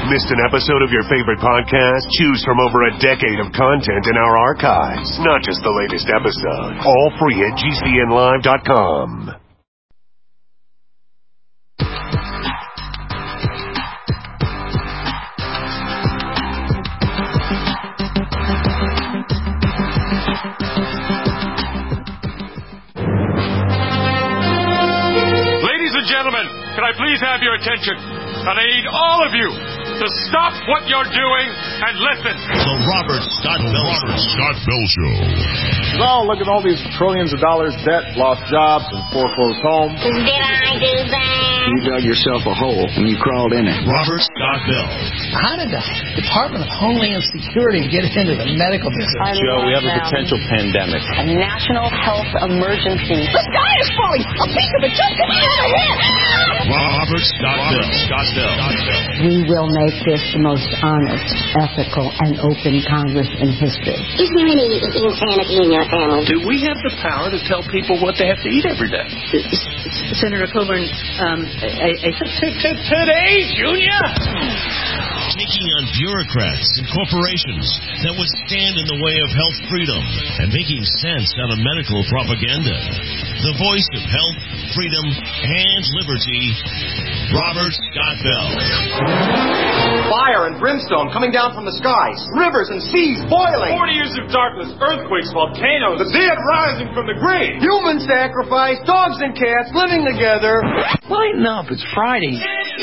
Missed an episode of your favorite podcast? Choose from over a decade of content in our archives. Not just the latest episode. All free at GCNlive.com. Ladies and gentlemen, can I please have your attention? And I need all of you to stop what you're doing and listen. The Robert Scott Bell Show. Oh, look at all these trillions of dollars debt, lost jobs, and foreclosed homes. Did I do that? You dug yourself a hole and you crawled in it. Robert Scott Bell. How did the Department of Homeland Security get into the medical business? Joe, we have a potential pandemic. A national health emergency. The sky is falling! A piece of it just coming out of here! Robert Scott Bell. We will make this the most honest, ethical, and open Congress in history. Is there any insanity in your family? Do we have the power to tell people what they have to eat every day? Senator Coburn, Today, Junior! Taking on bureaucrats and corporations that would stand in the way of health freedom and making sense out of medical propaganda. The voice of health, freedom, and liberty, Robert Scott Bell. Fire and brimstone coming down from the skies. Rivers and seas boiling. 40 years of darkness, earthquakes, volcanoes, the dead rising from the grave. Human sacrifice, dogs and cats living together. Lighten up, it's Friday.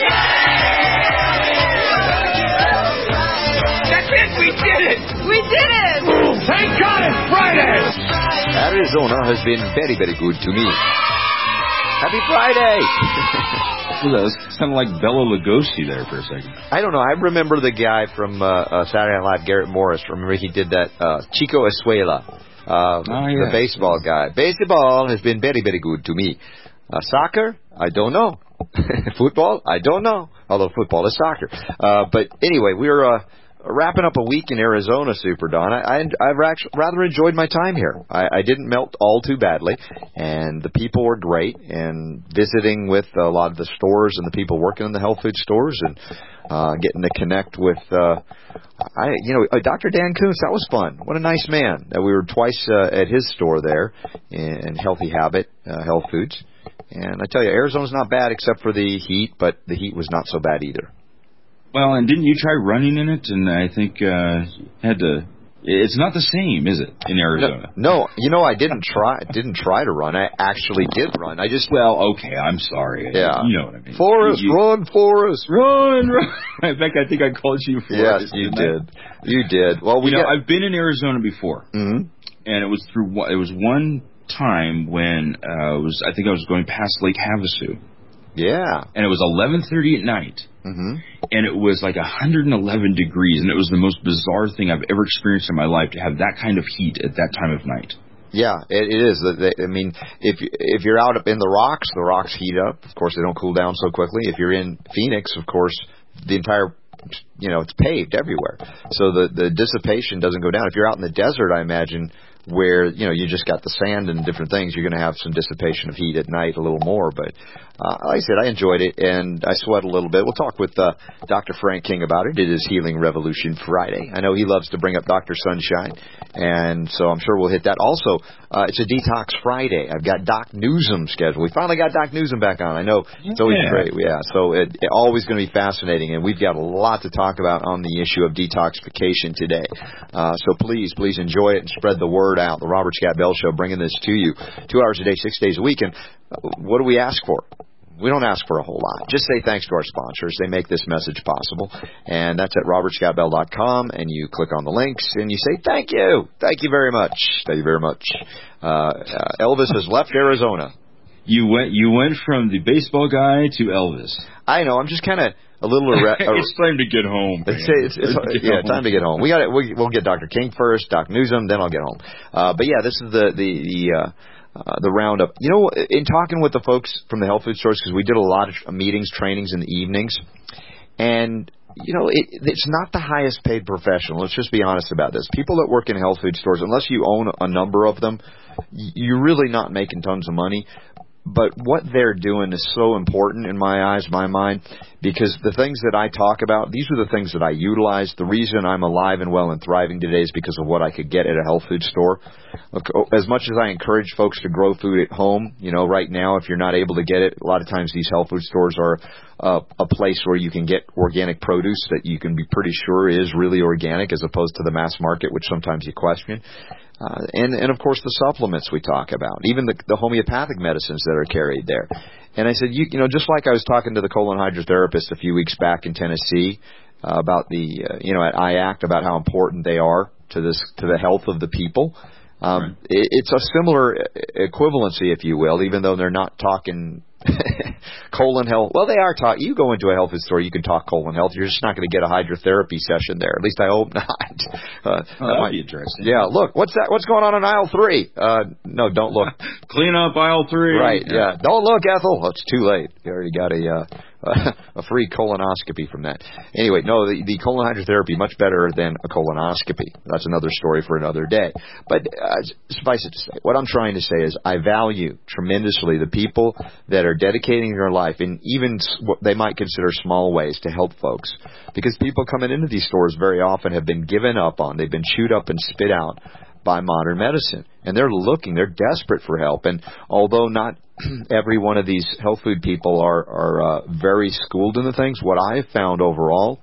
That's it, we did it. we did it! Thank God it's Friday! Arizona has been very, very good to me. Happy Friday! That sounded like Bela Lugosi there for a second. I don't know. I remember the guy from Saturday Night Live, Garrett Morris. Remember he did that Chico Escuela, the baseball guy. Baseball has been very, very good to me. Soccer? I don't know. Football? I don't know. Although football is soccer. But anyway, we're wrapping up a week in Arizona, Super Don. I've actually rather enjoyed my time here. I didn't melt all too badly, and the people were great. And visiting with a lot of the stores and the people working in the health food stores, and getting to connect with, Dr. Dan Kuntz. That was fun. What a nice man. We were twice at his store there in Healthy Habit Health Foods. And I tell you, Arizona's not bad except for the heat, but the heat was not so bad either. Well, and didn't you try running in it? And I think had to. It's not the same, is it, in Arizona? No, I didn't try to run. I actually did run. Okay, I'm sorry. Yeah. You know what I mean. Forrest, run, Forrest. Run. In fact, I think I called you Forrest. Yes, you did. You did. Well, I've been in Arizona before. Mm-hmm. And it was one time when I think I was going past Lake Havasu. Yeah. And it was 11:30 at night. Mm-hmm. And it was like 111 degrees, and it was the most bizarre thing I've ever experienced in my life to have that kind of heat at that time of night. Yeah, it is. I mean, if you're out in the rocks heat up. Of course, they don't cool down so quickly. If you're in Phoenix, of course, the entire, it's paved everywhere. So the dissipation doesn't go down. If you're out in the desert, I imagine, where, you just got the sand and different things, you're going to have some dissipation of heat at night a little more. But like I said, I enjoyed it, and I sweat a little bit. We'll talk with Dr. Frank King about it. It is Healing Revolution Friday. I know he loves to bring up Dr. Sunshine, and so I'm sure we'll hit that. Also, it's a Detox Friday. I've got Doc Newsom scheduled. We finally got Doc Newsom back on. I know it's always great. Yeah, so it's always going to be fascinating, and we've got a lot to talk about on the issue of detoxification today. So please enjoy it and spread the word out. The Robert Scott Bell Show, bringing this to you 2 hours a day, 6 days a week. And what do we ask for? We don't ask for a whole lot. Just say thanks to our sponsors. They make this message possible. And that's at robertscottbell.com. And you click on the links and you say thank you. Thank you very much. Thank you very much. Elvis has left Arizona. You went from the baseball guy to Elvis. I know. I'm just kind of a little. It's time to get home. It's time to get home. We'll get Dr. King first, Doc Newsom, then I'll get home. But yeah, this is the roundup. In talking with the folks from the health food stores, because we did a lot of meetings, trainings in the evenings, and it's not the highest paid profession. Let's just be honest about this. People that work in health food stores, unless you own a number of them, you're really not making tons of money. But what they're doing is so important in my eyes, my mind, because the things that I talk about, these are the things that I utilize. The reason I'm alive and well and thriving today is because of what I could get at a health food store. Look, as much as I encourage folks to grow food at home, right now, if you're not able to get it, a lot of times these health food stores are a place where you can get organic produce that you can be pretty sure is really organic as opposed to the mass market, which sometimes you question. And of course, the supplements we talk about, even the homeopathic medicines that are carried there. And I said, just like I was talking to the colon hydrotherapist a few weeks back in Tennessee about the, at IACT, about how important they are to the health of the people. Right. It's a similar equivalency, if you will, even though they're not talking colon health. Well, they are talking. You go into a health food store, you can talk colon health. You're just not going to get a hydrotherapy session there. At least I hope not. That might be interesting. Yeah, look, what's that? What's going on aisle 3? No, don't look. Clean up aisle 3. Right, yeah. Don't look, Ethel. It's too late. You already got a free colonoscopy from that. Anyway, no, the colon hydrotherapy, much better than a colonoscopy. That's another story for another day. But suffice it to say, what I'm trying to say is I value tremendously the people that are dedicating their life in even what they might consider small ways to help folks. Because people coming into these stores very often have been given up on. They've been chewed up and spit out by modern medicine. And they're desperate for help. And although not every one of these health food people are very schooled in the things, what I have found overall,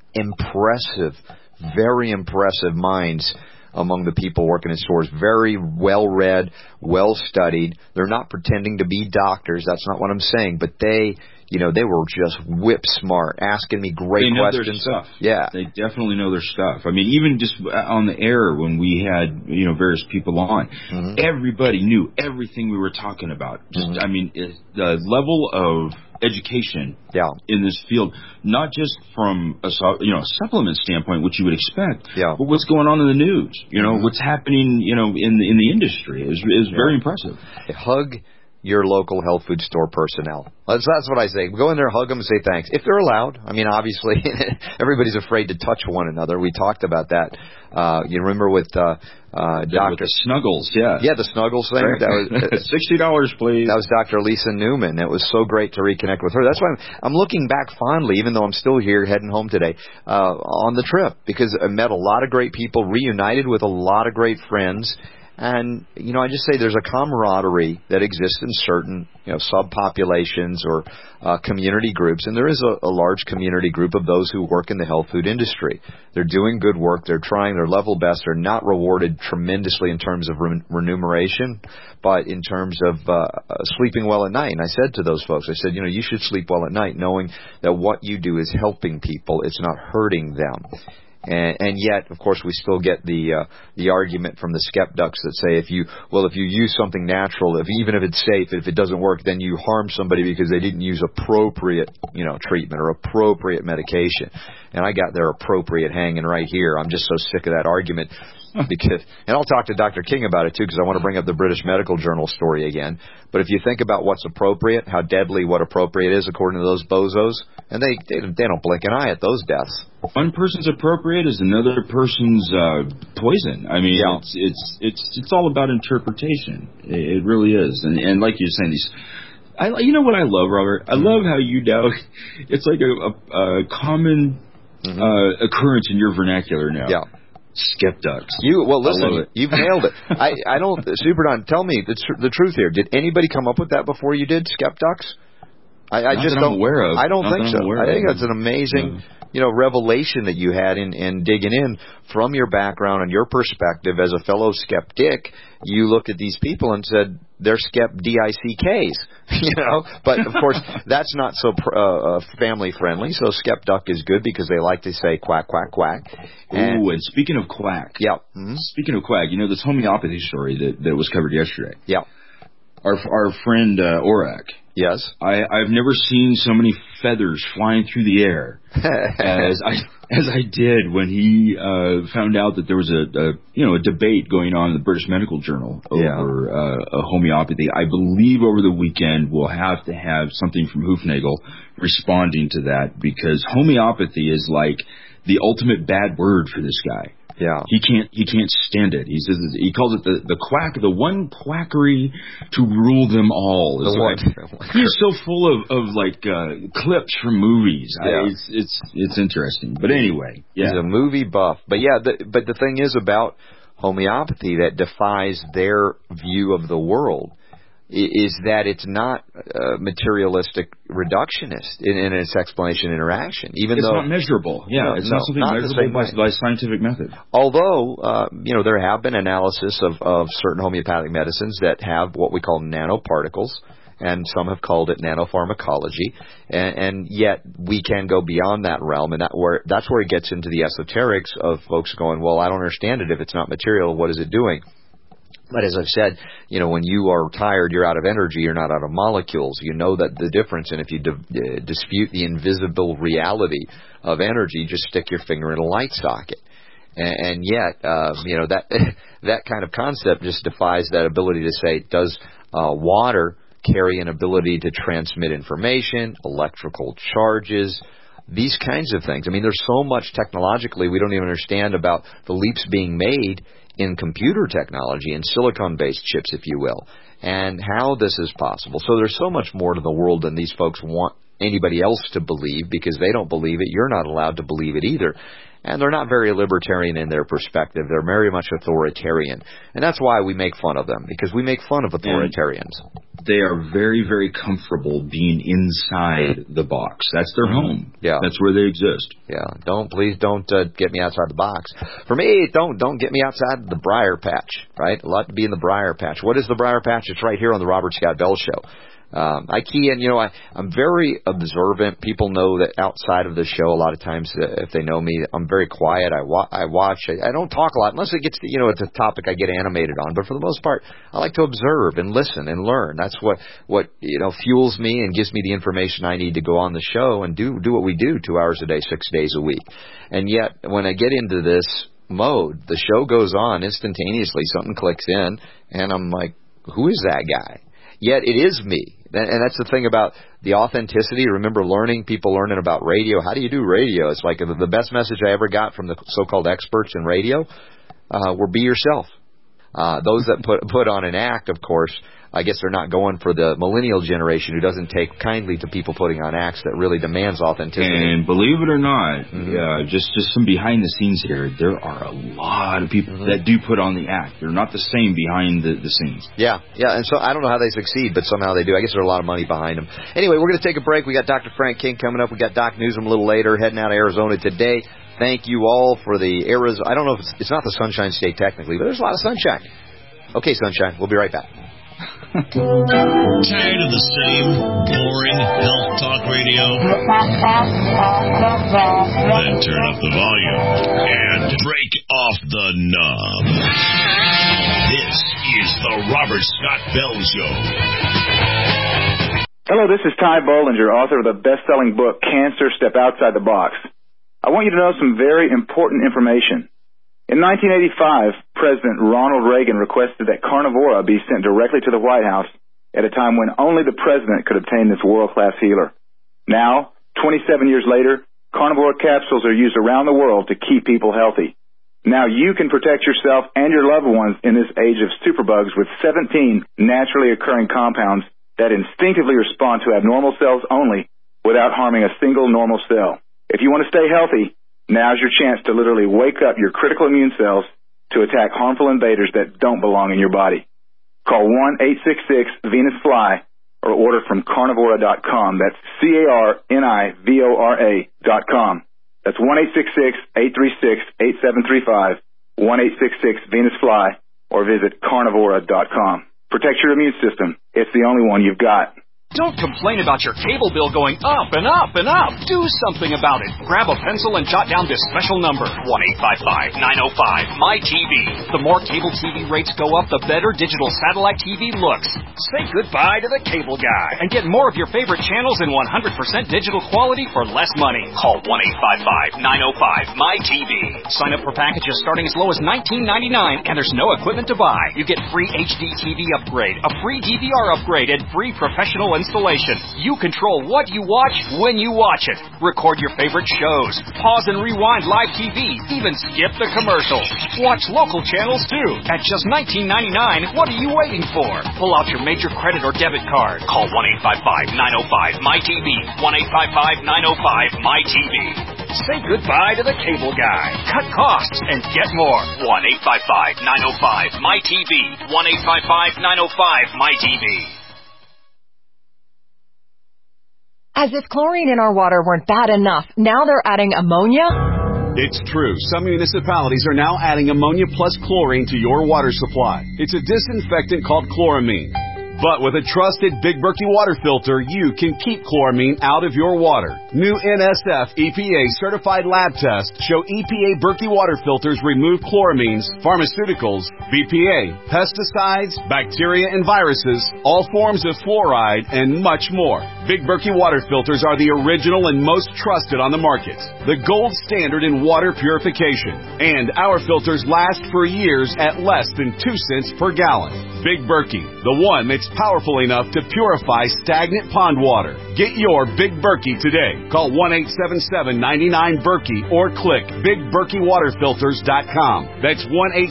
very impressive minds among the people working in stores. Very well-read, well-studied. They're not pretending to be doctors. That's not what I'm saying. But they were just whip smart, asking me great questions. They know their stuff. Yeah. They definitely know their stuff. I mean, even just on the air when we had, various people on, everybody knew everything we were talking about. Just, I mean, the level of education in this field, not just from a supplement standpoint, which you would expect, but what's going on in the news, what's happening, in the industry is very impressive. Hug your local health food store personnel. That's what I say. Go in there, hug them, and say thanks. If they're allowed. I mean, obviously, everybody's afraid to touch one another. We talked about that. You remember with Dr. With the Snuggles, Yeah, the Snuggles thing. Right. That was $60, please. That was Dr. Lisa Newman. It was so great to reconnect with her. That's why I'm looking back fondly, even though I'm still here heading home today, on the trip, because I met a lot of great people, reunited with a lot of great friends. And, I just say there's a camaraderie that exists in certain, subpopulations or community groups. And there is a large community group of those who work in the health food industry. They're doing good work. They're trying their level best. They're not rewarded tremendously in terms of remuneration, but in terms of sleeping well at night. And I said to those folks, I said, you should sleep well at night knowing that what you do is helping people. It's not hurting them. And yet, of course, we still get the argument from the skeptics that say if you use something natural, even if it's safe, if it doesn't work, then you harm somebody because they didn't use appropriate, treatment or appropriate medication. And I got their appropriate hanging right here. I'm just so sick of that argument. And I'll talk to Dr. King about it too, because I want to bring up the British Medical Journal story again. But if you think about what's appropriate, how deadly what appropriate is according to those bozos, and they don't blink an eye at those deaths. One person's appropriate is another person's poison. I mean, it's all about interpretation. It really is. And like you're saying, you know what I love, Robert? I love how you now, it's like a common occurrence in your vernacular now. Yeah. Skeptics. Listen, you've nailed it. I don't, Super Don, tell me the truth here. Did anybody come up with that before you did, skeptics? I just don't. Aware of. I don't think so. I think that's an amazing, revelation that you had in digging in from your background and your perspective as a fellow skeptic. You looked at these people and said they're DICKs, But of course, that's not so family friendly. So skeptic is good because they like to say quack, quack, quack. And speaking of quack, speaking of quack, this homeopathy story that was covered yesterday. Yeah. Our friend Orak. Yes. I've never seen so many feathers flying through the air as I did when he found out that there was a debate going on in the British Medical Journal over homeopathy. I believe over the weekend we'll have to have something from Hoofnagel responding to that, because homeopathy is like the ultimate bad word for this guy. Yeah. He can't stand it. He says he calls it the one quackery to rule them all. He's so full of like clips from movies. Yeah. It's interesting. But anyway, yeah. He's a movie buff. But yeah, but the thing is about homeopathy that defies their view of the world is that it's not materialistic reductionist in its explanation interaction. Even it's though not measurable. Yeah, it's not something measurable by scientific method. Although, there have been analysis of certain homeopathic medicines that have what we call nanoparticles, and some have called it nanopharmacology, and yet we can go beyond that realm, and that's where it gets into the esoterics of folks going, well, I don't understand it if it's not material, what is it doing? But as I've said, when you are tired, you're out of energy, you're not out of molecules. You know that the difference, and if you dispute the invisible reality of energy, just stick your finger in a light socket. And yet, that kind of concept just defies that ability to say, does water carry an ability to transmit information, electrical charges, these kinds of things? I mean, there's so much technologically we don't even understand about the leaps being made in computer technology and silicon-based chips, if you will, and how this is possible. So there's so much more to the world than these folks want anybody else to believe. Because they don't believe it, you're not allowed to believe it either. And they're not very libertarian in their perspective. They're very much authoritarian. And that's why we make fun of them, because we make fun of authoritarians. And they are very, very comfortable being inside the box. That's their home. Yeah. That's where they exist. Yeah. Please don't get me outside the box. For me, don't get me outside the briar patch, right? A lot to be in the briar patch. What is the briar patch? It's right here on the Robert Scott Bell Show. I key in, I'm very observant. People know that outside of the show, a lot of times, if they know me, I'm very quiet. I watch. I don't talk a lot unless it gets to, it's a topic I get animated on. But for the most part, I like to observe and listen and learn. That's what fuels me and gives me the information I need to go on the show and do what we do 2 hours a day, 6 days a week. And yet, when I get into this mode, the show goes on instantaneously. Something clicks in, and I'm like, who is that guy? Yet it is me. And that's the thing about the authenticity. Remember people learning about radio. How do you do radio? It's like the best message I ever got from the so-called experts in radio were be yourself. Those that put on an act, of course, I guess they're not going for the millennial generation who doesn't take kindly to people putting on acts that really demands authenticity. And believe it or not, just some behind the scenes here, there are a lot of people that do put on the act. They're not the same behind the scenes. Yeah, and so I don't know how they succeed, but somehow they do. I guess there's a lot of money behind them. Anyway, we're going to take a break. We got Dr. Frank King coming up. We got Doc Newsom a little later, heading out of Arizona today. Thank you all for the Arizona. I don't know if it's not the Sunshine State technically, but there's a lot of sunshine. Okay, sunshine. We'll be right back. Tired of the same boring health talk radio? Then turn up the volume and break off the knob. This is the Robert Scott Bell Show. Hello, this is Ty Bollinger, author of the best-selling book, Cancer, Step Outside the Box. I want you to know some very important information. In 1985, President Ronald Reagan requested that Carnivora be sent directly to the White House at a time when only the president could obtain this world-class healer. Now, 27 years later, Carnivora capsules are used around the world to keep people healthy. Now you can protect yourself and your loved ones in this age of superbugs with 17 naturally occurring compounds that instinctively respond to abnormal cells only without harming a single normal cell. If you want to stay healthy, now's your chance to literally wake up your critical immune cells to attack harmful invaders that don't belong in your body. Call 1-866-VENUS-FLY or order from Carnivora.com. That's CARNIVORA.com. That's 1-866-836-8735, 1-866-VENUS-FLY, or visit Carnivora.com. Protect your immune system. It's the only one you've got. Don't complain about your cable bill going up and up and up. Do something about it. Grab a pencil and jot down this special number, 1-855-905-MY-TV. The more cable TV rates go up, the better digital satellite TV looks. Say goodbye to the cable guy and get more of your favorite channels in 100% digital quality for less money. Call 1-855-905-MY-TV. Sign up for packages starting as low as $19.99, and there's no equipment to buy. You get free HD TV upgrade, a free DVR upgrade, and free professional and installation. You control what you watch when you watch it. Record your favorite shows. Pause and rewind live TV. Even skip the commercials. Watch local channels too. At just $19.99, what are you waiting for? Pull out your major credit or debit card. Call 1-855-905-MyTV. 1-855-905-MyTV. Say goodbye to the cable guy. Cut costs and get more. 1-855-905-MyTV. 1-855-905-MyTV. As if chlorine in our water weren't bad enough, now they're adding ammonia? It's true. Some municipalities are now adding ammonia plus chlorine to your water supply. It's a disinfectant called chloramine. But with a trusted Big Berkey water filter, you can keep chloramine out of your water. New NSF EPA certified lab tests show EPA Berkey water filters remove chloramines, pharmaceuticals, BPA, pesticides, bacteria and viruses, all forms of fluoride, and much more. Big Berkey water filters are the original and most trusted on the market. The gold standard in water purification. And our filters last for years at less than 2 cents per gallon. Big Berkey, the one that's powerful enough to purify stagnant pond water. Get your Big Berkey today. Call 1-877-99-BERKEY or click BigBerkeyWaterFilters.com. That's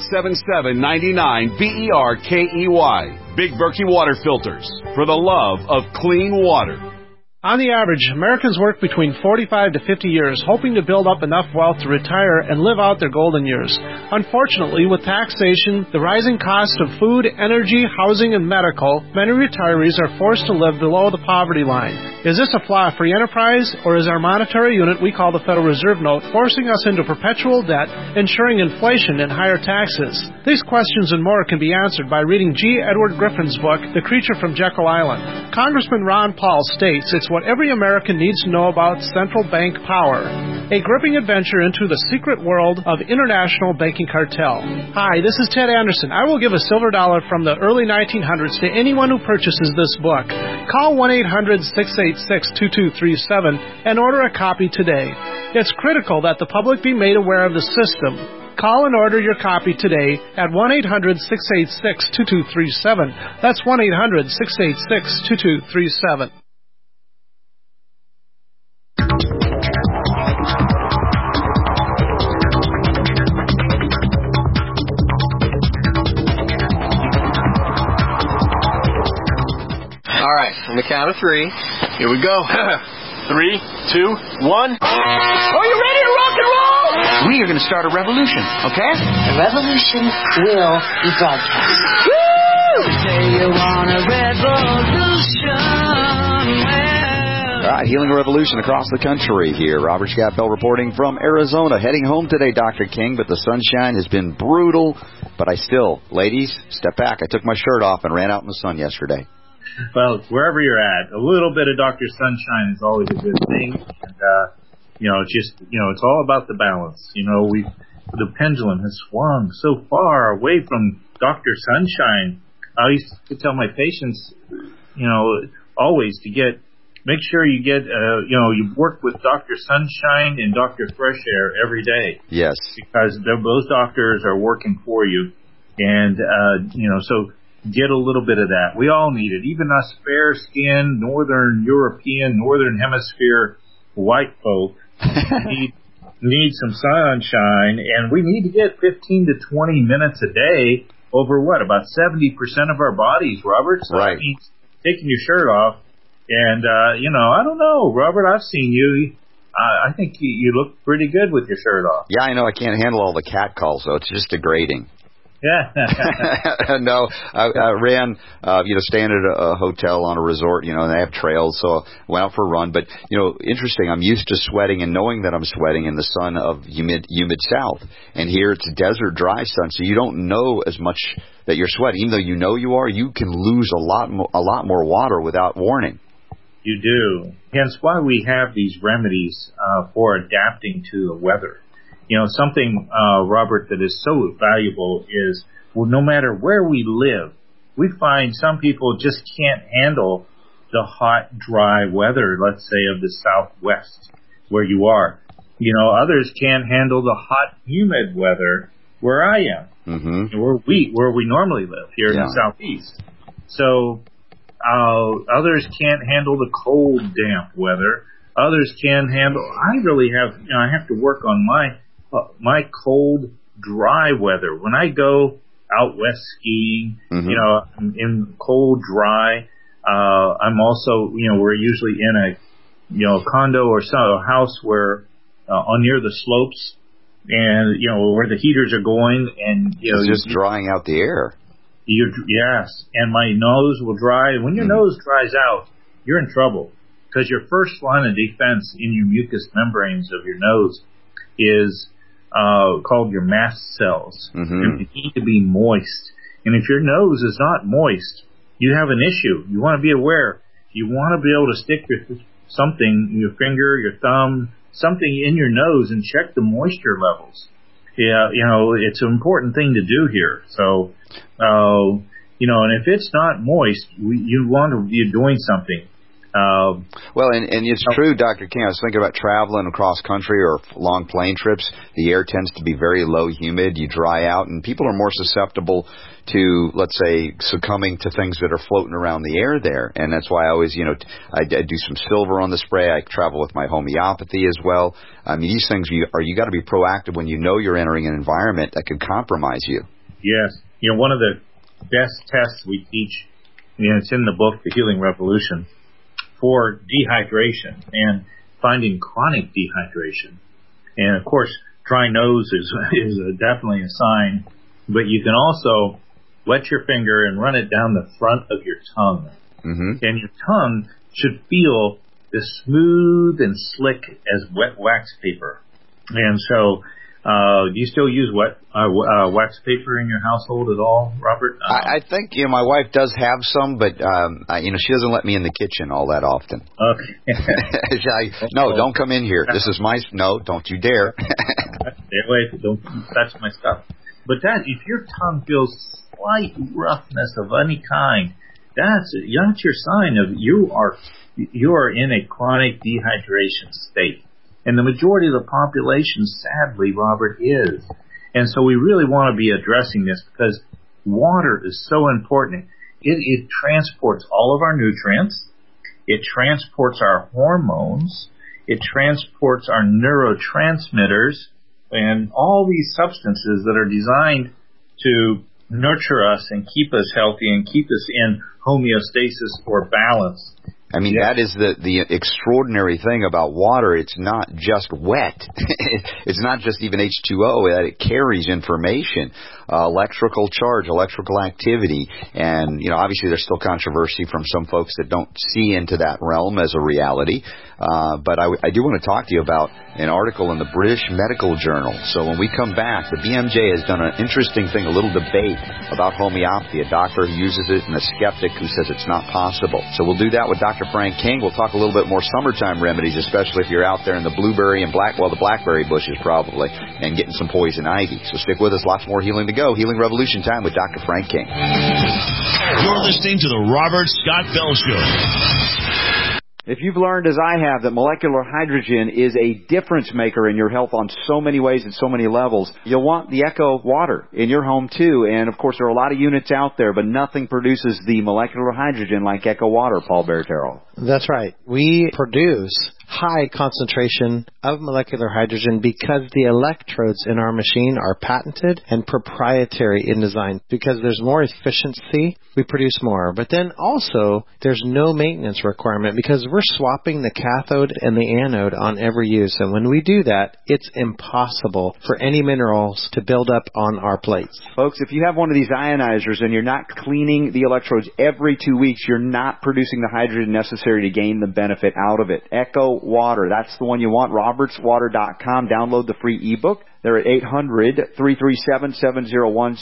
1-877-99-BERKEY. Big Berkey Water Filters, for the love of clean water. On the average, Americans work between 45 to 50 years hoping to build up enough wealth to retire and live out their golden years. Unfortunately, with taxation, the rising cost of food, energy, housing, and medical, many retirees are forced to live below the poverty line. Is this a flaw free enterprise, or is our monetary unit we call the Federal Reserve Note forcing us into perpetual debt, ensuring inflation and higher taxes? These questions and more can be answered by reading G. Edward Griffin's book, The Creature from Jekyll Island. Congressman Ron Paul states it's what every American needs to know about central bank power. A gripping adventure into the secret world of international banking cartel. Hi, this is Ted Anderson. I will give a silver dollar from the early 1900s to anyone who purchases this book. Call 1-800-686-2237 and order a copy today. It's critical that the public be made aware of the system. Call and order your copy today at 1-800-686-2237. That's 1-800-686-2237. All right, on the count of three, here we go. 3, 2, 1. Are you ready to rock and roll? We are going to start a revolution, okay? The revolution will be broadcast. Woo! Say you want a revolution. All right, healing a revolution across the country here. Robert Scott Bell reporting from Arizona. Heading home today, Dr. King, but the sunshine has been brutal. But I still, ladies, step back. I took my shirt off and ran out in the sun yesterday. Well, wherever you're at, a little bit of Dr. Sunshine is always a good thing. And, it's all about the balance. The pendulum has swung so far away from Dr. Sunshine. I used to tell my patients, always make sure you get, you work with Dr. Sunshine and Dr. Fresh Air every day. Yes. Because those doctors are working for you. And, so get a little bit of that. We all need it. Even us fair-skinned, Northern European, Northern Hemisphere white folk need some sunshine. And we need to get 15 to 20 minutes a day over about 70% of our bodies, Robert? So right. That means taking your shirt off. And, I don't know, Robert, I've seen you. I think you look pretty good with your shirt off. Yeah, I know. I can't handle all the cat calls, though. It's just degrading. Yeah. No, I ran, staying at a hotel on a resort, and they have trails, so I went out for a run. But, interesting, I'm used to sweating and knowing that I'm sweating in the sun of humid south. And here it's desert, dry sun, so you don't know as much that you're sweating. Even though you know you are, you can lose a lot more water without warning. You do. Hence why we have these remedies for adapting to the weather. Something, Robert, that is so valuable is, no matter where we live, we find some people just can't handle the hot, dry weather, let's say, of the Southwest, where you are. Others can't handle the hot, humid weather where I am, where we normally live here in the Southeast. So, Others can't handle the cold, damp weather. Others can handle. I really have. I have to work on my cold, dry weather. When I go out west skiing, I'm in cold, dry. I'm also, we're usually in a condo or a house where near the slopes, and where the heaters are going, and it's just drying out the air. Yes, and my nose will dry. When your nose dries out, you're in trouble, because your first line of defense in your mucous membranes of your nose is called your mast cells. And you need to be moist. And if your nose is not moist, you have an issue. You want to be aware. You want to be able to stick your finger, your thumb, something in your nose and check the moisture levels. Yeah, it's an important thing to do here. So, and if it's not moist, you want to be doing something. Well, and it's true, Dr. King. I was thinking about traveling across country or long plane trips. The air tends to be very low humid. You dry out, and people are more susceptible to, let's say, succumbing to things that are floating around the air there. And that's why I always, I do some silver on the spray. I travel with my homeopathy as well. I mean, these things, you got to be proactive when you know you're entering an environment that could compromise you. Yes. One of the best tests we teach, it's in the book, The Healing Revolution, for dehydration and finding chronic dehydration. And of course, dry nose is definitely a sign, but you can also wet your finger and run it down the front of your tongue. And your tongue should feel as smooth and slick as wet wax paper. And so, do you still use wax paper in your household at all, Robert? I think my wife does have some, but she doesn't let me in the kitchen all that often. Okay. No, don't come in here. This is no, don't you dare. Stay away. Don't touch my stuff. But if your tongue feels slight roughness of any kind, that's your sign of you are in a chronic dehydration state. And the majority of the population, sadly, Robert, is. And so we really want to be addressing this, because water is so important. It transports all of our nutrients. It transports our hormones. It transports our neurotransmitters and all these substances that are designed to nurture us and keep us healthy and keep us in homeostasis or balance. I mean, that is the extraordinary thing about water. It's not just wet. It's not just even H2O. That it carries information, electrical charge, electrical activity. And, obviously there's still controversy from some folks that don't see into that realm as a reality. But I do want to talk to you about an article in the British Medical Journal. So when we come back, the BMJ has done an interesting thing, a little debate about homeopathy, a doctor who uses it and a skeptic who says it's not possible. So we'll do that with Dr. Frank King. We'll talk a little bit more summertime remedies, especially if you're out there in the blueberry and the blackberry bushes probably, and getting some poison ivy. So stick with us. Lots more healing to go. Healing Revolution time with Dr. Frank King. You're listening to the Robert Scott Bell Show. If you've learned, as I have, that molecular hydrogen is a difference maker in your health on so many ways and so many levels, you'll want the Echo water in your home too. And of course, there are a lot of units out there, but nothing produces the molecular hydrogen like Echo water, Paul Barretero. That's right. We produce high concentration of molecular hydrogen because the electrodes in our machine are patented and proprietary in design. Because there's more efficiency, we produce more. But then also, there's no maintenance requirement because we're swapping the cathode and the anode on every use. And when we do that, it's impossible for any minerals to build up on our plates. Folks, if you have one of these ionizers and you're not cleaning the electrodes every 2 weeks, you're not producing the hydrogen necessary to gain the benefit out of it. Echo Water, that's the one you want. RobertsWater.com. Download the free ebook. They're at 800-337-7017,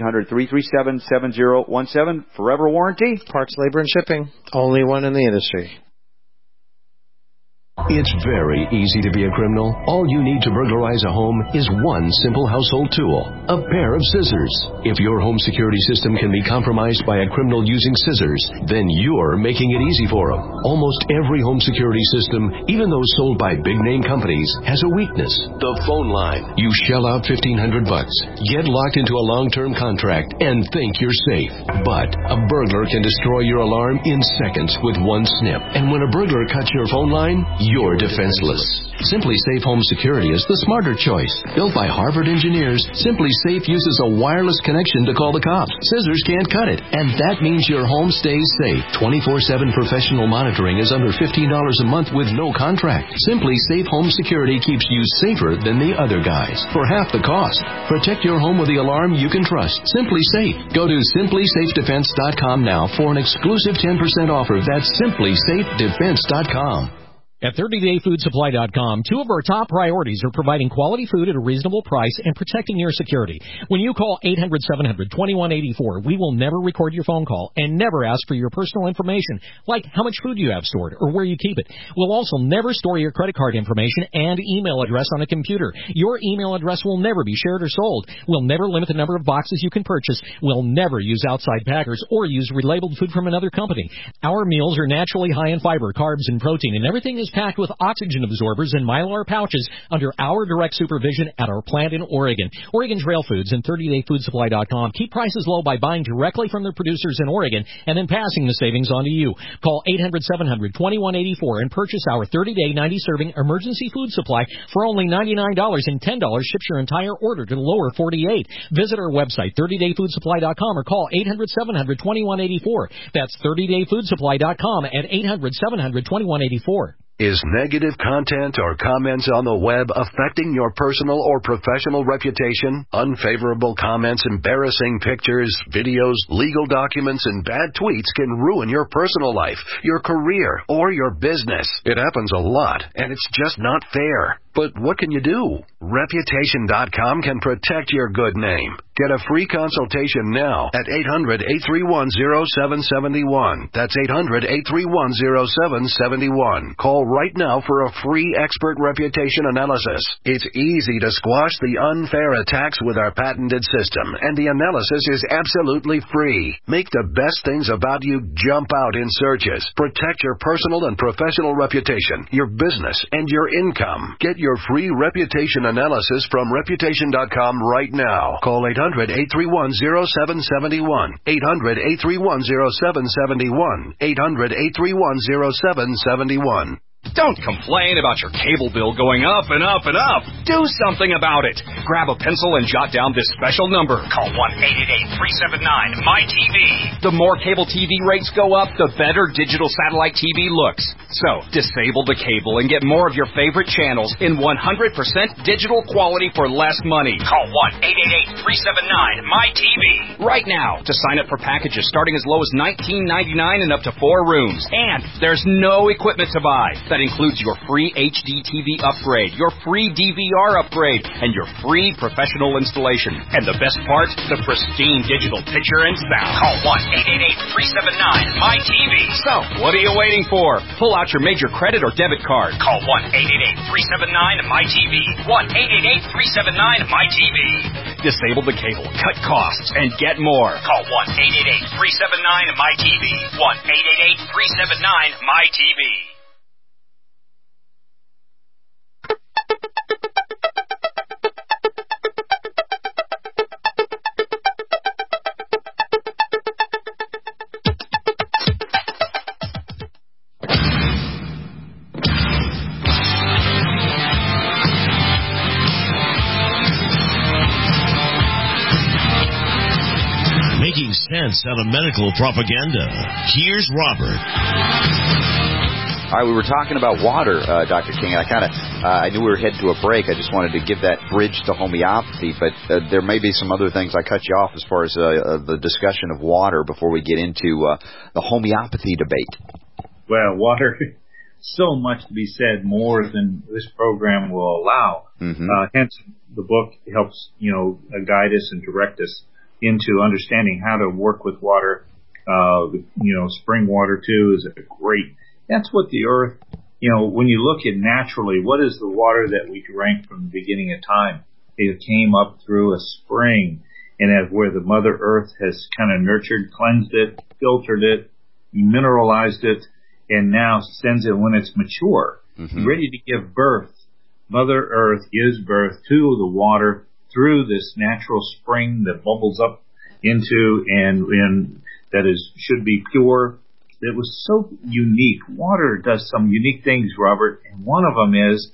800-337-7017. Forever warranty. Parts, labor, and shipping. Only one in the industry. It's very easy to be a criminal. All you need to burglarize a home is one simple household tool, a pair of scissors. If your home security system can be compromised by a criminal using scissors, then you're making it easy for them. Almost every home security system, even those sold by big-name companies, has a weakness: the phone line. You shell out $1,500, get locked into a long-term contract, and think you're safe. But a burglar can destroy your alarm in seconds with one snip. And when a burglar cuts your phone line, you're defenseless. Simply Safe Home Security is the smarter choice. Built by Harvard engineers, Simply Safe uses a wireless connection to call the cops. Scissors can't cut it, and that means your home stays safe. 24/7 professional monitoring is under $15 a month with no contract. Simply Safe Home Security keeps you safer than the other guys for half the cost. Protect your home with the alarm you can trust. Simply Safe. Go to simplysafedefense.com now for an exclusive 10% offer. That's simplysafedefense.com. At 30dayfoodsupply.com, two of our top priorities are providing quality food at a reasonable price and protecting your security. When you call 800-700-2184, we will never record your phone call and never ask for your personal information, like how much food you have stored or where you keep it. We'll also never store your credit card information and email address on a computer. Your email address will never be shared or sold. We'll never limit the number of boxes you can purchase. We'll never use outside packers or use relabeled food from another company. Our meals are naturally high in fiber, carbs, and protein, and everything is packed with oxygen absorbers and Mylar pouches under our direct supervision at our plant in Oregon. Oregon Trail Foods and 30dayfoodsupply.com keep prices low by buying directly from their producers in Oregon and then passing the savings on to you. Call 800-700-2184 and purchase our 30-day 90-serving emergency food supply for only $99, and $10 ships your entire order to the lower 48. Visit our website, 30dayfoodsupply.com, or call 800-700-2184. That's 30dayfoodsupply.com at 800-700-2184. Is negative content or comments on the web affecting your personal or professional reputation? Unfavorable comments, embarrassing pictures, videos, legal documents, and bad tweets can ruin your personal life, your career, or your business. It happens a lot, and it's just not fair. But what can you do? Reputation.com can protect your good name. Get a free consultation now at 800-831-0771. That's 800-831-0771. Call right now for a free expert reputation analysis. It's easy to squash the unfair attacks with our patented system, and the analysis is absolutely free. Make the best things about you jump out in searches. Protect your personal and professional reputation, your business, and your income. Get your free reputation analysis from Reputation.com right now. Call 800-831-0771. 800-831-0771. 800-831-0771. Don't complain about your cable bill going up and up and up. Do something about it. Grab a pencil and jot down this special number. Call 1-888-379-MY-TV. The more cable TV rates go up, the better digital satellite TV looks. So, disable the cable and get more of your favorite channels in 100% digital quality for less money. Call 1-888-379-MY-TV right now to sign up for packages starting as low as $19.99 and up to 4 rooms. And there's no equipment to buy. That includes your free HD TV upgrade, your free DVR upgrade, and your free professional installation. And the best part, the pristine digital picture and sound. Call 1-888-379-MY-TV. So, what are you waiting for? Pull out your major credit or debit card. Call 1-888-379-MY-TV. 1-888-379-MY-TV. Disable the cable, cut costs, and get more. Call 1-888-379-MY-TV. 1-888-379-MY-TV. Making sense out of medical propaganda. Here's Robert. All right, we were talking about water, Dr. King. I knew we were headed to a break. I just wanted to give that bridge to homeopathy, but there may be some other things. I cut you off as far as the discussion of water before we get into the homeopathy debate. Well, water, so much to be said, more than this program will allow. Mm-hmm. Hence, the book helps, guide us and direct us into understanding how to work with water. Spring water too is great. That's what the earth when you look at naturally, what is the water that we drank from the beginning of time? It came up through a spring, and where the Mother Earth has kind of nurtured, cleansed it, filtered it, mineralized it, and now sends it when it's mature, ready to give birth. Mother Earth gives birth to the water through this natural spring that bubbles up into and that should be pure. It was so unique. Water does some unique things, Robert, and one of them is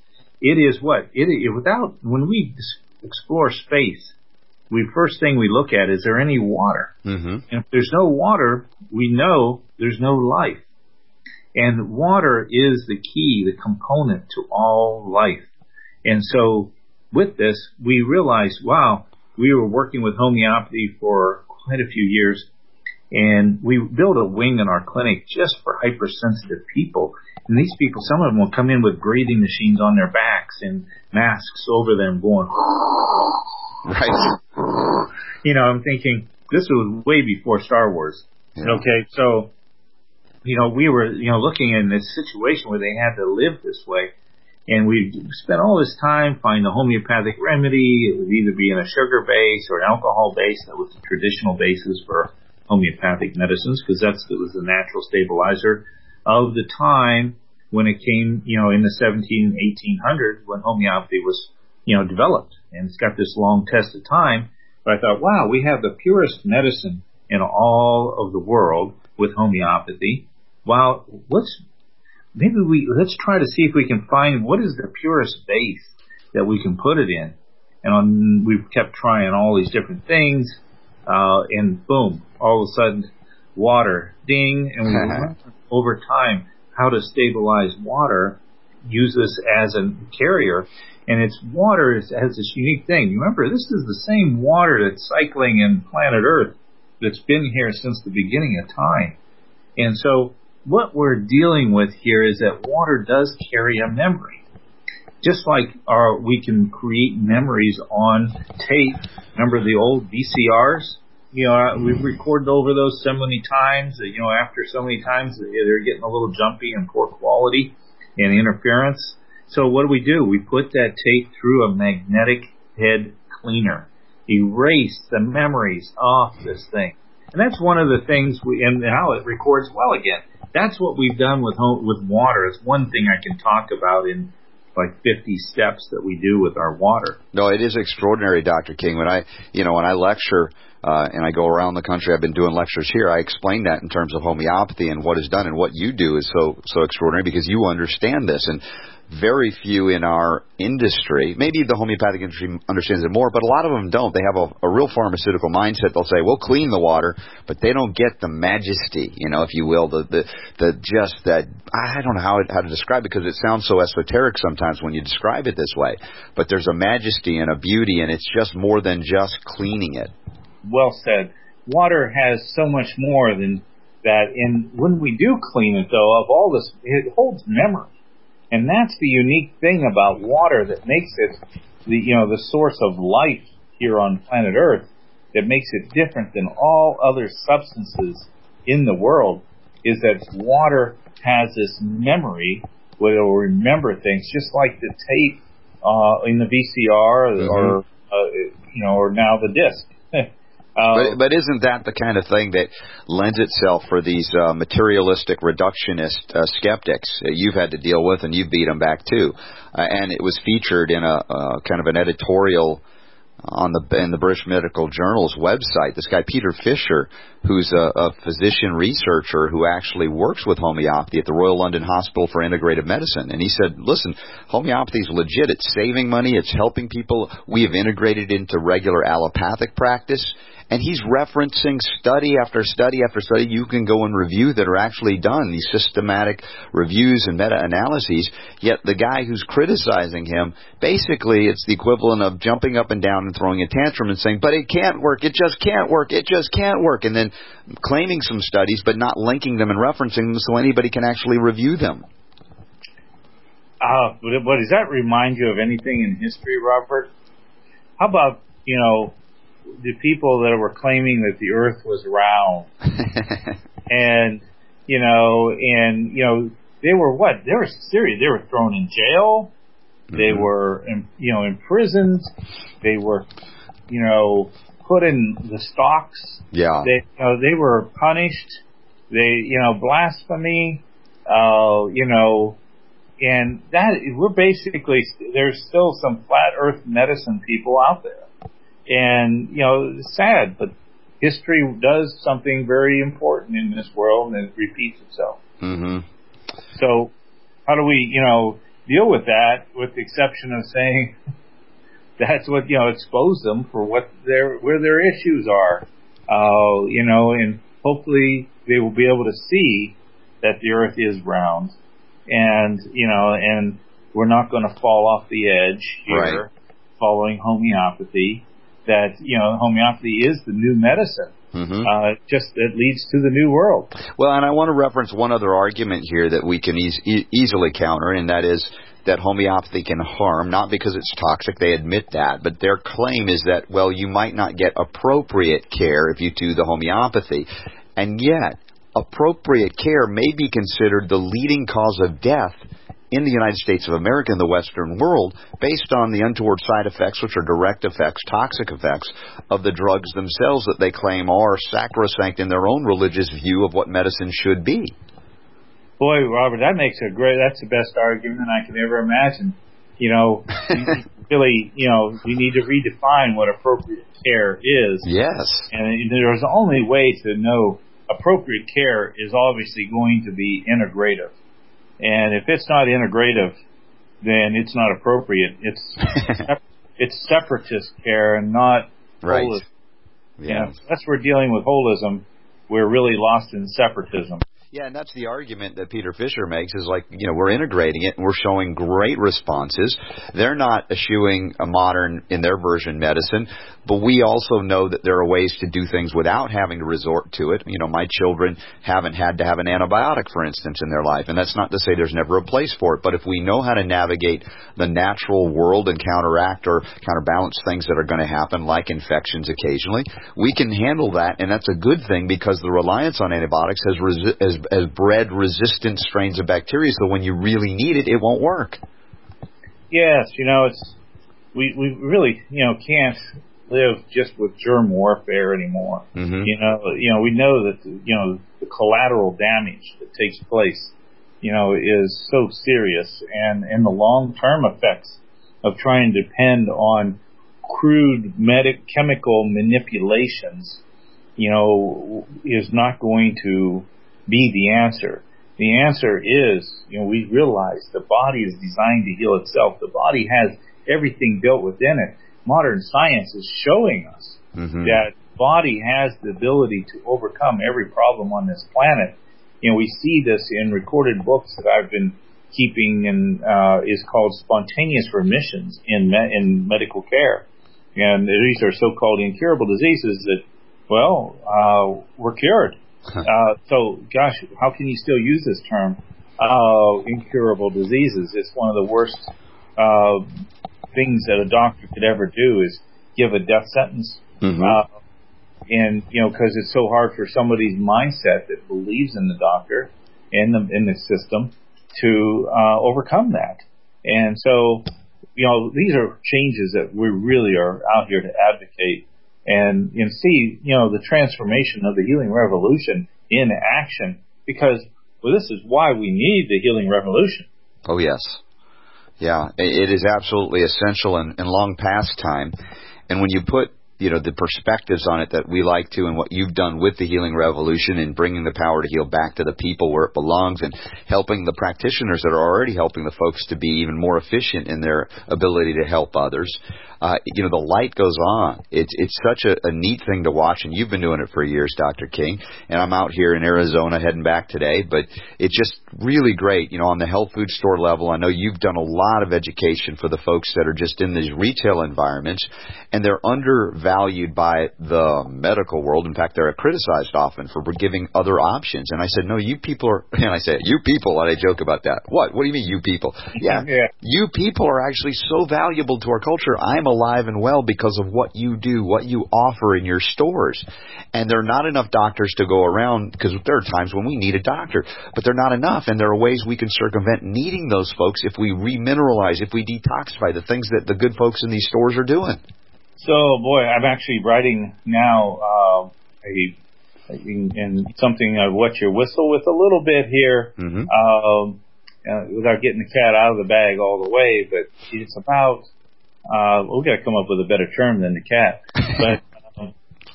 when we explore space, first thing we look at is there any water? And if there's no water, we know there's no life. And water is the key, the component to all life. And so with this, we realized, wow, we were working with homeopathy for quite a few years, and we built a wing in our clinic just for hypersensitive people. And these people, some of them will come in with breathing machines on their backs and masks over them going, right. I'm thinking, this was way before Star Wars. Yeah. Okay, so, we were, looking in this situation where they had to live this way. And we spent all this time finding a homeopathic remedy. It would either be in a sugar base or an alcohol base. That was the traditional basis for homeopathic medicines, because it was the natural stabilizer of the time when it came, in the 1800s when homeopathy was, developed. And it's got this long test of time. But I thought, wow, we have the purest medicine in all of the world with homeopathy. Wow, let's try to see if we can find what is the purest base that we can put it in. And we've kept trying all these different things, and boom, all of a sudden, water, ding, and we learned over time how to stabilize water, use this as a carrier, and water has this unique thing. Remember, this is the same water that's cycling in planet Earth that's been here since the beginning of time. And so what we're dealing with here is that water does carry a memory. Just like we can create memories on tape. Remember the old VCRs? We've recorded over those so many times that, after so many times, they're getting a little jumpy and poor quality and interference. So what do? We put that tape through a magnetic head cleaner. Erase the memories off this thing. And that's one of the things and how it records well again. That's what we've done with water. It's one thing I can talk about in like 50 steps that we do with our water. No, it is extraordinary, Dr. King. When I lecture and I go around the country, I've been doing lectures here, I explain that in terms of homeopathy and what is done, and what you do is so extraordinary because you understand this. And very few in our industry, maybe the homeopathic industry understands it more, but a lot of them don't. They have a real pharmaceutical mindset. They'll say, we'll clean the water, but they don't get the majesty, if you will, the just that, I don't know how to describe it because it sounds so esoteric sometimes when you describe it this way, but there's a majesty and a beauty, and it's just more than just cleaning it. Well said. Water has so much more than that, and when we do clean it, though, of all this, it holds memory. And that's the unique thing about water that makes it the source of life here on planet Earth, that makes it different than all other substances in the world, is that water has this memory where it will remember things, just like the tape in the VCR or now the disc. But isn't that the kind of thing that lends itself for these materialistic reductionist skeptics you've had to deal with, and you've beat them back too? And it was featured in a kind of an editorial in the British Medical Journal's website. This guy Peter Fisher, who's a physician researcher who actually works with homeopathy at the Royal London Hospital for Integrative Medicine, and he said, listen, homeopathy is legit. It's saving money. It's helping people. We have integrated into regular allopathic practice. And he's referencing study after study after study you can go and review that are actually done, these systematic reviews and meta-analyses. Yet the guy who's criticizing him, basically it's the equivalent of jumping up and down and throwing a tantrum and saying, but it can't work, it just can't work, it just can't work. And then claiming some studies but not linking them and referencing them so anybody can actually review them. But does that remind you of anything in history, Robert? How about, the people that were claiming that the Earth was round, and they were what? They were serious. They were thrown in jail. They were, imprisoned. They were, put in the stocks. Yeah. They were punished. They, blasphemy. And that we're basically, there's still some flat Earth medicine people out there, and it's sad, but history does something very important in this world, and it repeats itself. Mm-hmm. So, how do we, deal with that? With the exception of saying that's what expose them for where their issues are, and hopefully they will be able to see that the Earth is round, and we're not going to fall off the edge here, right, following homeopathy. That homeopathy is the new medicine. Just that leads to the new world. Well, and I want to reference one other argument here that we can easily counter, and that is that homeopathy can harm, not because it's toxic, they admit that, but their claim is that, well, you might not get appropriate care if you do the homeopathy. And yet, appropriate care may be considered the leading cause of death in the United States of America and the Western world, based on the untoward side effects, which are direct effects, toxic effects, of the drugs themselves that they claim are sacrosanct in their own religious view of what medicine should be. Boy, Robert, that's the best argument I can ever imagine. You need to redefine what appropriate care is. Yes. And there's only way to know appropriate care is obviously going to be integrative. And if it's not integrative, then it's not appropriate. It's separatist care and not holism. Yeah. Unless we're dealing with holism, we're really lost in separatism. Yeah, and that's the argument that Peter Fisher makes is we're integrating it and we're showing great responses. They're not eschewing a modern, in their version, medicine, but we also know that there are ways to do things without having to resort to it. My children haven't had to have an antibiotic, for instance, in their life, and that's not to say there's never a place for it, but if we know how to navigate the natural world and counteract or counterbalance things that are going to happen, like infections occasionally, we can handle that, and that's a good thing because the reliance on antibiotics has bred resistant strains of bacteria, so when you really need it, it won't work. Yes, we really can't live just with germ warfare anymore. Mm-hmm. We know that the collateral damage that takes place is so serious, and the long-term effects of trying to depend on crude chemical manipulations is not going to be the answer. The answer is, we realize the body is designed to heal itself. The body has everything built within it. Modern science is showing us that the body has the ability to overcome every problem on this planet. We see this in recorded books that I've been keeping, and is called spontaneous remissions in medical care. And these are so-called incurable diseases that, we're cured. So, gosh, how can you still use this term? Incurable diseases. It's one of the worst things that a doctor could ever do is give a death sentence. And, because it's so hard for somebody's mindset that believes in the doctor and in the system to overcome that. And so, these are changes that we really are out here to advocate and see, the transformation of the healing revolution in action, because this is why we need the healing revolution. Oh, yes. Yeah, it is absolutely essential and long past time. And when you put, the perspectives on it that we like to, and what you've done with the healing revolution and bringing the power to heal back to the people where it belongs, and helping the practitioners that are already helping the folks to be even more efficient in their ability to help others, the light goes on. It's such a neat thing to watch, and you've been doing it for years, Dr. King, and I'm out here in Arizona heading back today, but it's just really great, on the health food store level. I know you've done a lot of education for the folks that are just in these retail environments, and they're undervalued valued by the medical world. In fact, they're criticized often for giving other options. And I said, no, you people are, and I say, you people, and I joke about that. What do you mean, you people? Yeah, you people are actually so valuable to our culture. I'm alive and well because of what you do, what you offer in your stores. And there are not enough doctors to go around, because there are times when we need a doctor, but they're not enough. And there are ways we can circumvent needing those folks if we remineralize, if we detoxify the things that the good folks in these stores are doing. So, boy, I'm actually writing now in something of what you whistle with a little bit here, without getting the cat out of the bag all the way, but it's about, we've got to come up with a better term than the cat. But,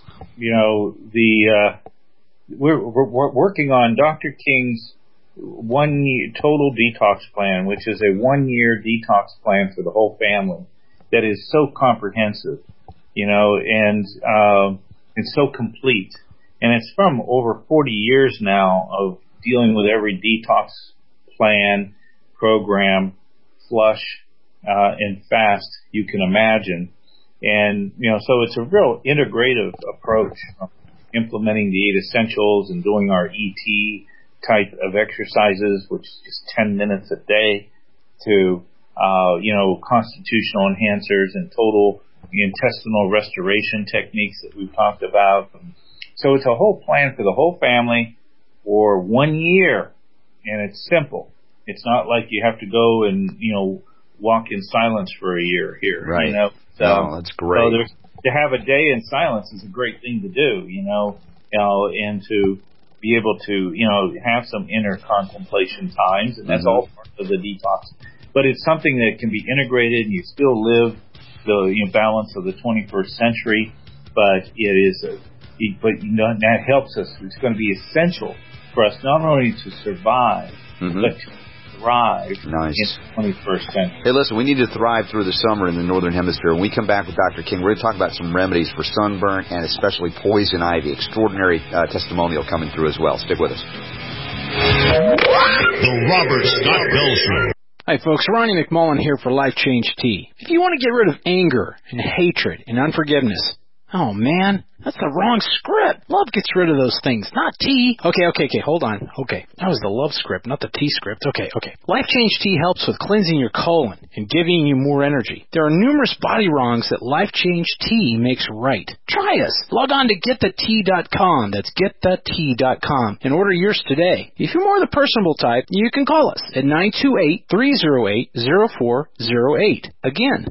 we're working on Dr. King's 1 year total detox plan, which is a 1 year detox plan for the whole family that is so comprehensive, and so complete. And it's from over 40 years now of dealing with every detox plan, program, flush, and fast you can imagine. And, so it's a real integrative approach, implementing the 8 essentials and doing our ET type of exercises, which is just 10 minutes a day, to, constitutional enhancers and total intestinal restoration techniques that we've talked about. So it's a whole plan for the whole family for 1 year, and it's simple. It's not like you have to go and, walk in silence for a year here. Right. That's great. So to have a day in silence is a great thing to do, and to be able to, have some inner contemplation times, and that's all part of the detox. But it's something that can be integrated, and you still live the balance of the 21st century, but it is that helps us. It's going to be essential for us not only to survive, but to thrive in the 21st century. Hey, listen, we need to thrive through the summer in the Northern Hemisphere. When we come back with Dr. King, we're going to talk about some remedies for sunburn and especially poison ivy. Extraordinary testimonial coming through as well. Stick with us. The Robert Scott Bell Show. Hi, folks. Ronnie McMullen here for Life Change Tea. If you want to get rid of anger and hatred and unforgiveness, oh, man, that's the wrong script. Love gets rid of those things, not tea. Okay, hold on. Okay, that was the love script, not the tea script. Okay. Life Change Tea helps with cleansing your colon and giving you more energy. There are numerous body wrongs that Life Change Tea makes right. Try us. Log on to getthetea.com. That's getthetea.com and order yours today. If you're more the personable type, you can call us at 928-308-0408. Again,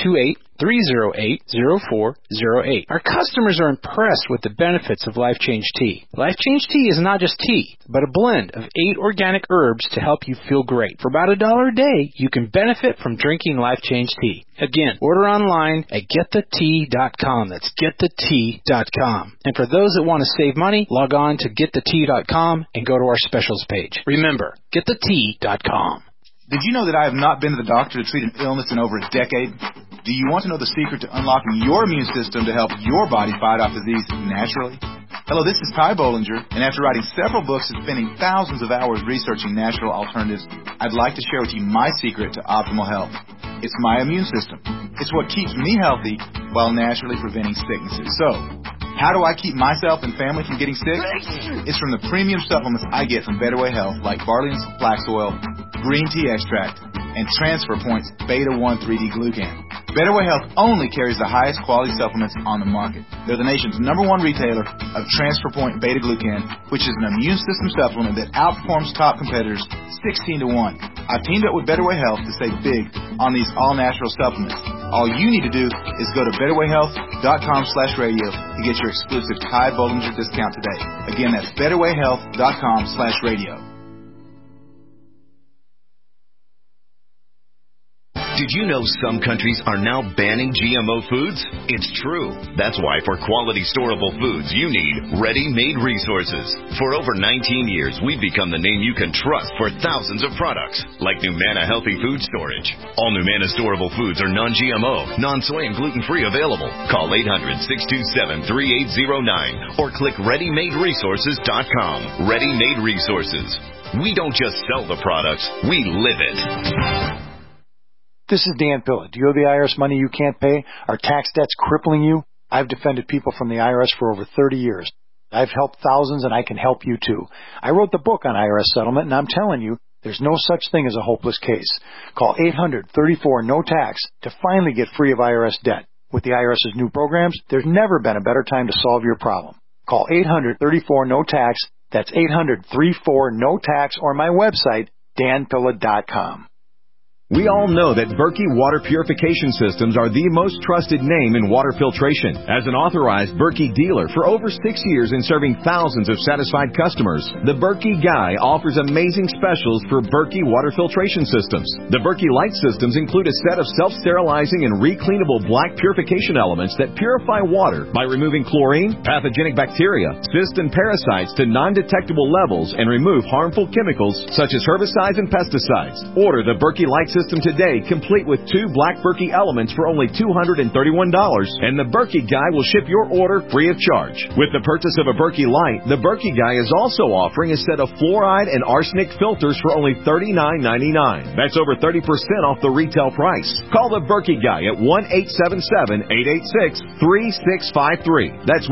928-308-0408. Our customers are impressed with the benefits of Life Change Tea. Life Change Tea is not just tea, but a blend of 8 organic herbs to help you feel great. For about $1 a day, you can benefit from drinking Life Change Tea. Again, order online at getthetea.com. That's getthetea.com. And for those that want to save money, log on to getthetea.com and go to our specials page. Remember, getthetea.com. Did you know that I have not been to the doctor to treat an illness in over a decade? Do you want to know the secret to unlocking your immune system to help your body fight off disease naturally? Hello, this is Ty Bollinger, and after writing several books and spending thousands of hours researching natural alternatives, I'd like to share with you my secret to optimal health. It's my immune system. It's what keeps me healthy while naturally preventing sicknesses. So, how do I keep myself and family from getting sick? It's from the premium supplements I get from Better Way Health, like Barley's Flax Oil, Green Tea Extract, and Transfer Point's Beta-1 3D Glucan. Better Way Health only carries the highest quality supplements on the market. They're the nation's #1 retailer of Transfer Point Beta Glucan, which is an immune system supplement that outperforms top competitors 16 to 1. I've teamed up with Better Way Health to save big on these all-natural supplements. All you need to do is go to betterwayhealth.com/radio to get your exclusive Ty Bollinger discount today. Again, that's betterwayhealth.com/radio. Did you know some countries are now banning GMO foods? It's true. That's why for quality storable foods, you need ready-made resources. For over 19 years, we've become the name you can trust for thousands of products, like Numana Healthy Food Storage. All Numana storable foods are non-GMO, non-soy, and gluten-free available. Call 800-627-3809 or click ReadyMadeResources.com. Ready-Made Resources. We don't just sell the products, we live it. This is Dan Pilla. Do you owe the IRS money you can't pay? Are tax debts crippling you? I've defended people from the IRS for over 30 years. I've helped thousands, and I can help you too. I wrote the book on IRS settlement, and I'm telling you, there's no such thing as a hopeless case. Call 800-34-NO-TAX to finally get free of IRS debt. With the IRS's new programs, there's never been a better time to solve your problem. Call 800-34-NO-TAX. That's 800-34-NO-TAX, or my website, danpilla.com. We all know that Berkey Water Purification Systems are the most trusted name in water filtration. As an authorized Berkey dealer for over 6 years and serving thousands of satisfied customers, the Berkey Guy offers amazing specials for Berkey Water Filtration Systems. The Berkey Light Systems include a set of self-sterilizing and recleanable black purification elements that purify water by removing chlorine, pathogenic bacteria, cysts, and parasites to non-detectable levels and remove harmful chemicals such as herbicides and pesticides. Order the Berkey Light System today, complete with 2 black Berkey elements for only $231, and the Berkey Guy will ship your order free of charge. With the purchase of a Berkey Light, the Berkey Guy is also offering a set of fluoride and arsenic filters for only $39.99. That's over 30% off the retail price. Call the Berkey Guy at 1-877-886-3653. That's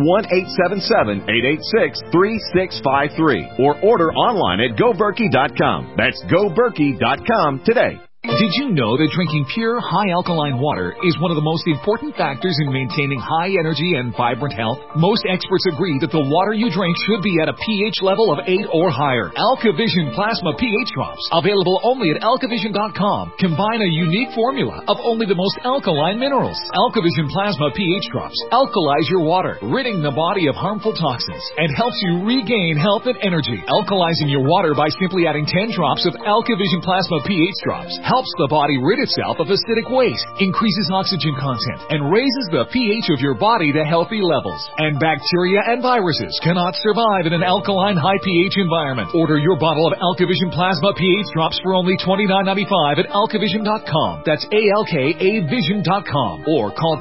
1-877-886-3653. Or order online at GoBerkey.com. That's GoBerkey.com today. Did you know that drinking pure, high alkaline water is one of the most important factors in maintaining high energy and vibrant health? Most experts agree that the water you drink should be at a pH level of 8 or higher. AlkaVision Plasma pH Drops, available only at AlkaVision.com, combine a unique formula of only the most alkaline minerals. AlkaVision Plasma pH Drops alkalize your water, ridding the body of harmful toxins, and helps you regain health and energy. Alkalizing your water by simply adding 10 drops of AlkaVision Plasma pH Drops helps the body rid itself of acidic waste, increases oxygen content, and raises the pH of your body to healthy levels. And bacteria and viruses cannot survive in an alkaline high pH environment. Order your bottle of AlkaVision Plasma pH Drops for only $29.95 at AlkaVision.com. That's ALKAVision.com. Or call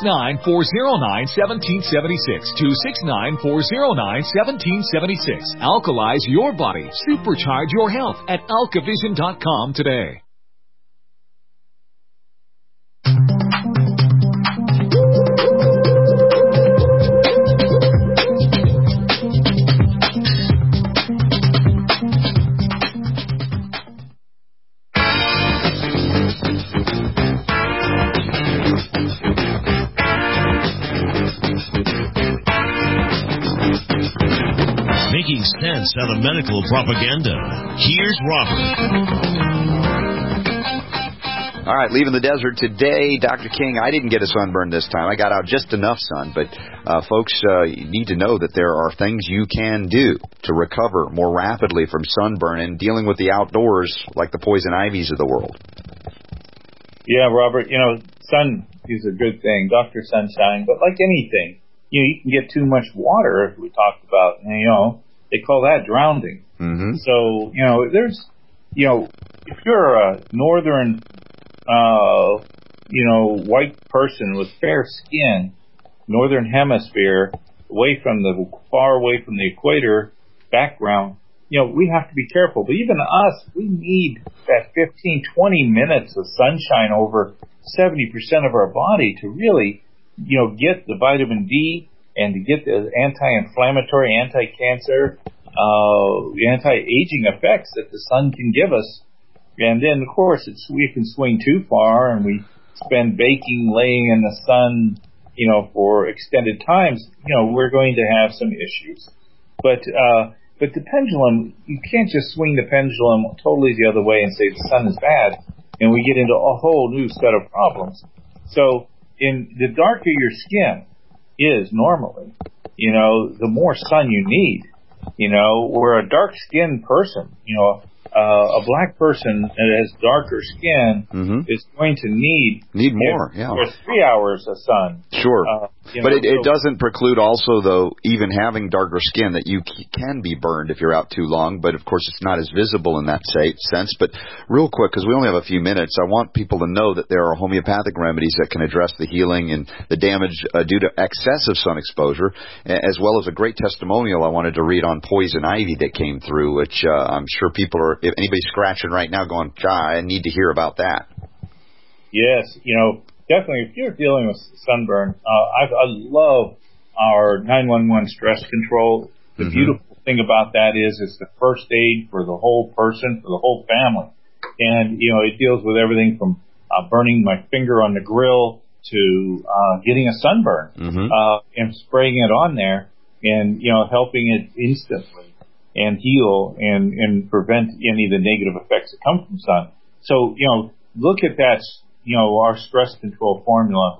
269-409-1776. 269-409-1776. Alkalize your body. Supercharge your health at AlkaVision.com today. Making sense out of medical propaganda. Here's Robert. All right, leaving the desert today, Dr. King. I didn't get a sunburn this time. I got out just enough sun, but folks need to know that there are things you can do to recover more rapidly from sunburn and dealing with the outdoors like the poison ivies of the world. Yeah, Robert, sun is a good thing, Dr. Sunshine, but like anything, you can get too much water, as we talked about, and, they call that drowning. Mm-hmm. So, there's, if you're a northern, white person with fair skin, northern hemisphere, far away from the equator background, we have to be careful. But even us, we need that 15, 20 minutes of sunshine over 70% of our body to really, get the vitamin D and to get the anti-inflammatory, anti-cancer, anti-aging effects that the sun can give us. And then, of course, we can swing too far, and we spend baking, laying in the sun, for extended times. We're going to have some issues. But the pendulum, you can't just swing the pendulum totally the other way and say the sun is bad, and we get into a whole new set of problems. So, the darker your skin is normally, the more sun you need. Where a dark-skinned person, a black person that has darker skin is going to need more, for 3 hours of sun. Sure. But it doesn't preclude also, though, even having darker skin, that you can be burned if you're out too long. But, of course, it's not as visible in that sense. But real quick, because we only have a few minutes, I want people to know that there are homeopathic remedies that can address the healing and the damage due to excessive sun exposure, as well as a great testimonial I wanted to read on poison ivy that came through, which I'm sure people are, if anybody's scratching right now going, I need to hear about that. Yes, definitely, if you're dealing with sunburn, I love our 911 stress control. The beautiful thing about that is it's the first aid for the whole person, for the whole family. And, it deals with everything from burning my finger on the grill to getting a sunburn and spraying it on there and, helping it instantly and heal and prevent any of the negative effects that come from sun. So, look at that, our stress control formula.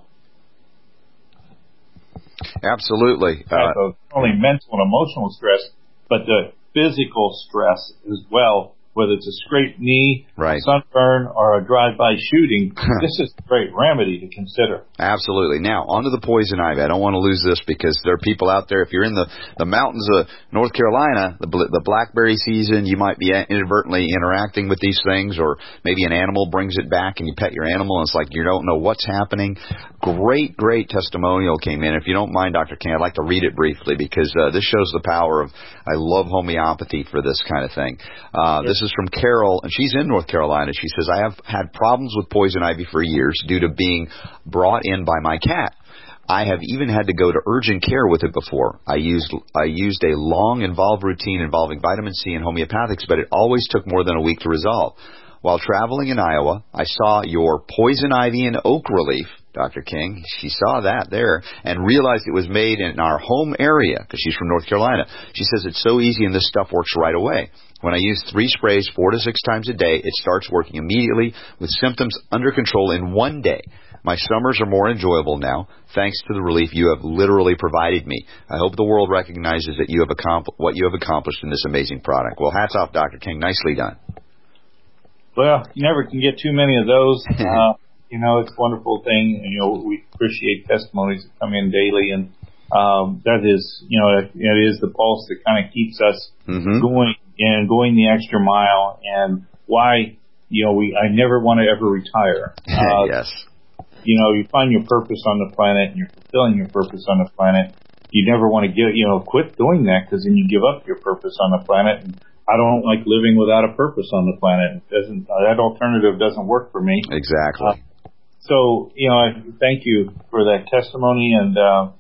Absolutely. Not only mental and emotional stress, but the physical stress as well. Whether it's a scraped knee, sunburn, or a drive-by shooting, this is a great remedy to consider. Absolutely. Now, onto the poison ivy. I don't want to lose this because there are people out there, if you're in the mountains of North Carolina, the blackberry season, you might be inadvertently interacting with these things, or maybe an animal brings it back and you pet your animal and it's like you don't know what's happening. Great testimonial came in. If you don't mind, Dr. King, I'd like to read it briefly because this shows the power of, I love homeopathy for this kind of thing. This is from Carol, and she's in North Carolina. She says, I have had problems with poison ivy for years due to being brought in by my cat. I have even had to go to urgent care with it before. I used a long, involved routine involving vitamin C and homeopathics, but it always took more than a week to resolve. While traveling in Iowa, I saw your poison ivy and oak relief, Dr. King. She saw that there and realized it was made in our home area because she's from North Carolina. She says it's so easy and this stuff works right away. When I use 3 sprays 4 to 6 times a day, it starts working immediately with symptoms under control in 1 day. My summers are more enjoyable now, thanks to the relief you have literally provided me. I hope the world recognizes that you have what you have accomplished in this amazing product. Well, hats off, Dr. King. Nicely done. Well, you never can get too many of those. It's a wonderful thing. We appreciate testimonies that come in daily, and that is, it is the pulse that kind of keeps us going the extra mile, and why, I never want to ever retire. Yes. You find your purpose on the planet, and you're fulfilling your purpose on the planet. You never want to quit doing that, because then you give up your purpose on the planet. And I don't like living without a purpose on the planet. That alternative doesn't work for me. Exactly. So, I thank you for that testimony, and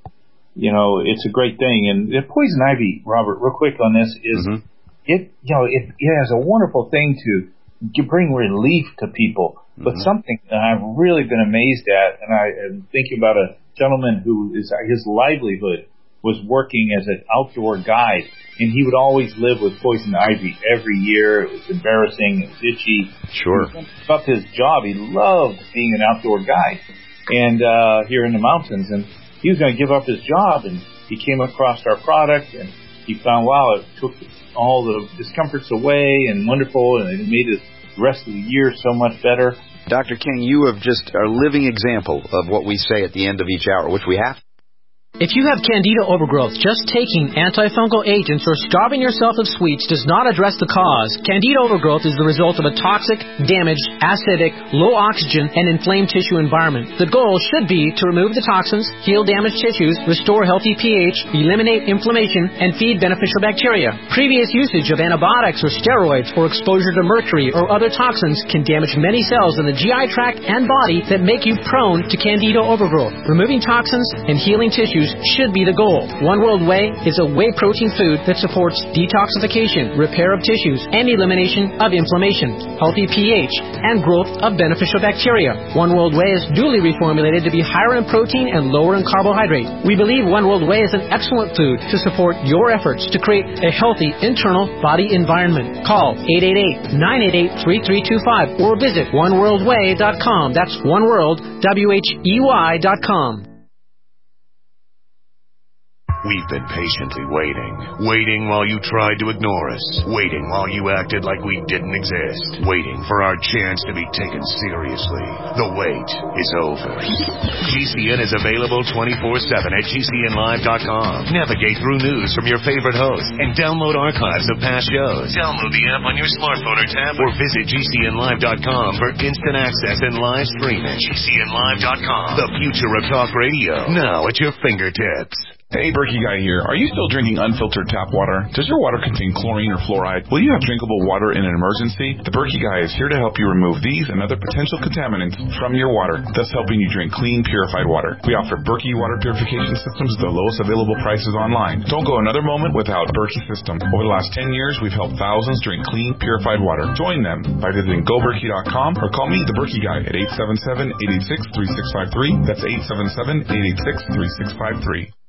it's a great thing. And the poison ivy, Robert, real quick on this is it has a wonderful thing to bring relief to people. But something that I've really been amazed at, and I am thinking about a gentleman who his livelihood was working as an outdoor guide, and he would always live with poison ivy every year. It was embarrassing, it was itchy. Sure. He gave up his job. He loved being an outdoor guide, and here in the mountains, and he was going to give up his job, and he came across our product, and he found, wow, it took all the discomforts away and wonderful, and it made the rest of the year so much better. Dr. King, you have just a living example of what we say at the end of each hour, which we have. If you have Candida overgrowth, just taking antifungal agents or starving yourself of sweets does not address the cause. Candida overgrowth is the result of a toxic, damaged, acidic, low oxygen, and inflamed tissue environment. The goal should be to remove the toxins, heal damaged tissues, restore healthy pH, eliminate inflammation, and feed beneficial bacteria. Previous usage of antibiotics or steroids or exposure to mercury or other toxins can damage many cells in the GI tract and body that make you prone to Candida overgrowth. Removing toxins and healing tissues should be the goal. One World Whey is a whey protein food that supports detoxification, repair of tissues, and elimination of inflammation, healthy pH, and growth of beneficial bacteria. One World Whey is duly reformulated to be higher in protein and lower in carbohydrate. We believe One World Whey is an excellent food to support your efforts to create a healthy internal body environment. Call 888-988-3325 or visit oneworldwhey.com. That's oneworld.com. We've been patiently waiting while you tried to ignore us, waiting while you acted like we didn't exist, waiting for our chance to be taken seriously. The wait is over. GCN is available 24/7 at GCNlive.com. Navigate through news from your favorite hosts and download archives of past shows. Download the app on your smartphone or tablet or visit GCNlive.com for instant access and live streaming. GCNlive.com, the future of talk radio, now at your fingertips. Hey, Berkey Guy here. Are you still drinking unfiltered tap water? Does your water contain chlorine or fluoride? Will you have drinkable water in an emergency? The Berkey Guy is here to help you remove these and other potential contaminants from your water, thus helping you drink clean, purified water. We offer Berkey water purification systems at the lowest available prices online. Don't go another moment without Berkey system. Over the last 10 years, we've helped thousands drink clean, purified water. Join them by visiting GoBerkey.com or call me, the Berkey Guy, at 877-886-3653. That's 877-886-3653.